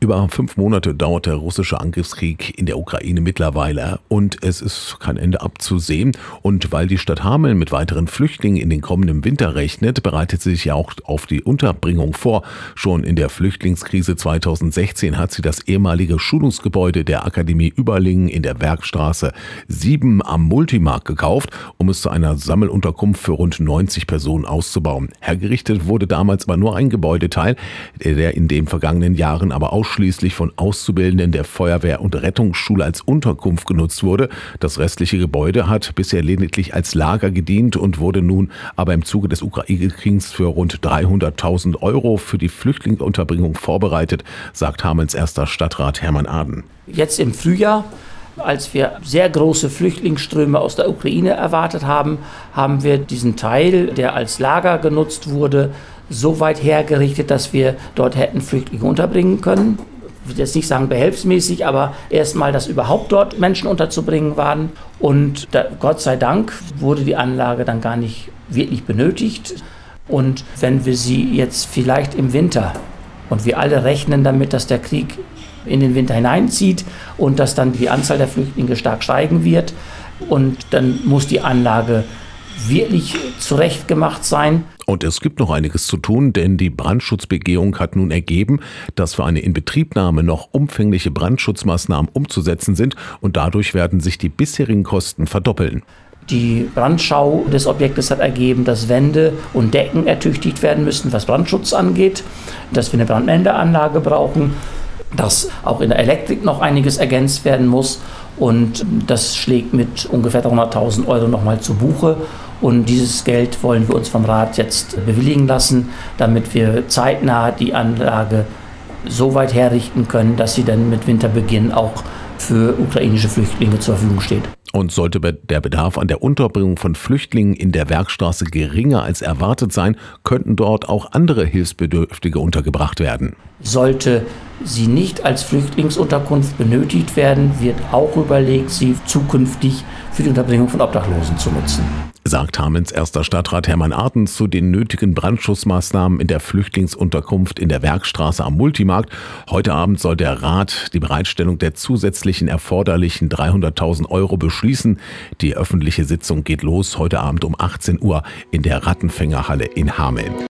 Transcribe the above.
Über 5 Monate dauert der russische Angriffskrieg in der Ukraine mittlerweile und es ist kein Ende abzusehen. Und weil die Stadt Hameln mit weiteren Flüchtlingen in den kommenden Winter rechnet, bereitet sie sich ja auch auf die Unterbringung vor. Schon in der Flüchtlingskrise 2016 hat sie das ehemalige Schulungsgebäude der Akademie Überlingen in der Bergstraße 7 am Multimarkt gekauft, um es zu einer Sammelunterkunft für rund 90 Personen auszubauen. Hergerichtet wurde damals aber nur ein Gebäudeteil, der in den vergangenen Jahren aber ausschließlich von Auszubildenden der Feuerwehr- und Rettungsschule als Unterkunft genutzt wurde. Das restliche Gebäude hat bisher lediglich als Lager gedient und wurde nun aber im Zuge des Ukraine-Kriegs für rund 300.000 € für die Flüchtlingsunterbringung vorbereitet, sagt Hamelns erster Stadtrat Hermann Aden. Jetzt im Frühjahr, als wir sehr große Flüchtlingsströme aus der Ukraine erwartet haben, haben wir diesen Teil, der als Lager genutzt wurde, so weit hergerichtet, dass wir dort hätten Flüchtlinge unterbringen können. Ich will jetzt nicht sagen behelfsmäßig, aber erstmal, dass überhaupt dort Menschen unterzubringen waren. Und Gott sei Dank wurde die Anlage dann gar nicht wirklich benötigt. Und wenn wir sie jetzt vielleicht im Winter, und wir alle rechnen damit, dass der Krieg in den Winter hineinzieht und dass dann die Anzahl der Flüchtlinge stark steigen wird, und dann muss die Anlage wirklich zurechtgemacht sein. Und es gibt noch einiges zu tun, denn die Brandschutzbegehung hat nun ergeben, dass für eine Inbetriebnahme noch umfängliche Brandschutzmaßnahmen umzusetzen sind und dadurch werden sich die bisherigen Kosten verdoppeln. Die Brandschau des Objektes hat ergeben, dass Wände und Decken ertüchtigt werden müssen, was Brandschutz angeht, dass wir eine Brandmeldeanlage brauchen, dass auch in der Elektrik noch einiges ergänzt werden muss. Und das schlägt mit ungefähr 300.000 € nochmal zu Buche. Und dieses Geld wollen wir uns vom Rat jetzt bewilligen lassen, damit wir zeitnah die Anlage so weit herrichten können, dass sie dann mit Winterbeginn auch für ukrainische Flüchtlinge zur Verfügung steht. Und sollte der Bedarf an der Unterbringung von Flüchtlingen in der Werkstraße geringer als erwartet sein, könnten dort auch andere Hilfsbedürftige untergebracht werden. Sollte sie nicht als Flüchtlingsunterkunft benötigt werden, wird auch überlegt, sie zukünftig für die Unterbringung von Obdachlosen zu nutzen. Sagt Hamelns erster Stadtrat Hermann Aden zu den nötigen Brandschutzmaßnahmen in der Flüchtlingsunterkunft in der Werkstraße am Multimarkt. Heute Abend soll der Rat die Bereitstellung der zusätzlichen erforderlichen 300.000 € beschließen. Die öffentliche Sitzung geht los heute Abend um 18 Uhr in der Rattenfängerhalle in Hameln.